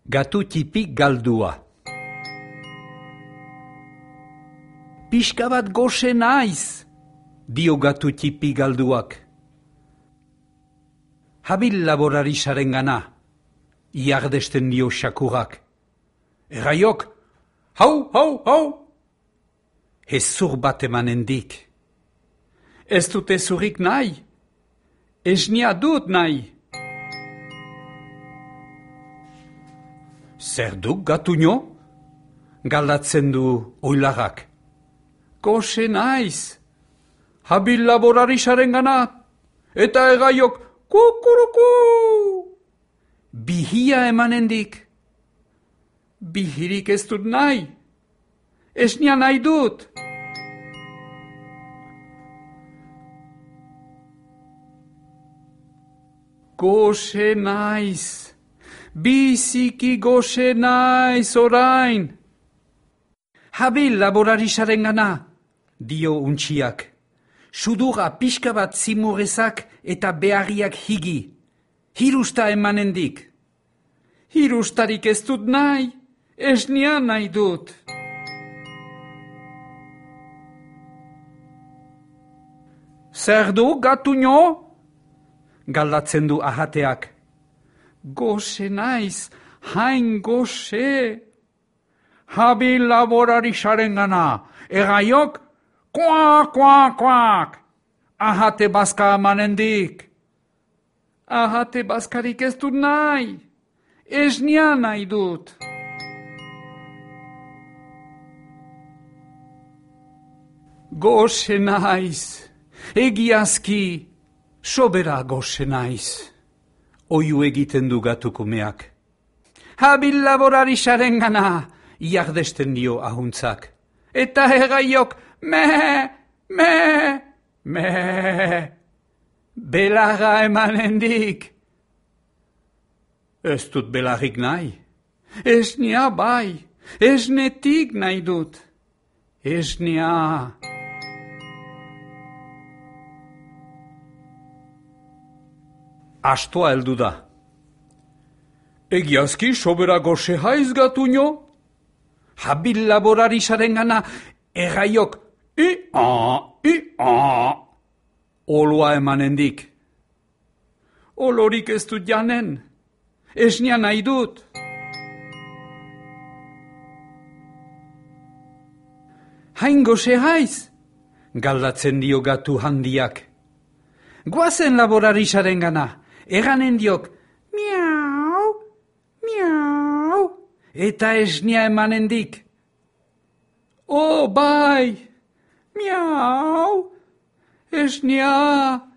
Gatu tipik galdua. Pixka bat goxe naiz, dio gatu tipi galduak. Habil laborarisaren gana, iardesten dio xakurrak. Erraiok, hau, hau, hau! Hezur bat emanendik. Ez dut ezurik nahi, esnia dut nahi. Zer duk gatuño? Galdatzen du oilarrak. Goxe naiz, habil laborarisaren gana, eta erraiok, kukuruku! Bihia emanendik. Bihirik ez dut nahi, esnia nahi dut. Goxe naiz, biziki goxe naiz orain. Habil laborarisaren gana, dio untxiak. Sudura pixka bat zimurezak eta beharriak higi. Hirusta emanendik. Hirustarik ez dut nahi, esnia nahi dut. Zer du gatuño? Galdatzen du ahateak. Goxe naiz, hain goxe. Habil laborarisaren gana, erraiok, kuak, kuak, kuak. Ahate bazka emanendik. Ahate bazkarik ez dut nahi, esnia nahi dut. Goxe naiz, egiazki, sobera goxe naiz. Oiu egiten du gatukumeak. Habil laborarisaren gana, iardesten dio ahuntzak. Eta erraiok, me, belarra emanendik. Ez dut belarrik nahi. Esnia bai, esnetik nahi dut. Esnia. Astoa heldu da. Egiazki sobera goxe haiz gatuño? Habil laborarisaren gana, erraiok, oloa emanendik. Olorik ez dut janen, esnia nahi dut. Hain goxe haiz, galdatzen dio gatu handiak. Goazen laborarisaren gana, erranen diok, miau, miau, eta esnia emanendik. Oh, bai, miau, esnia.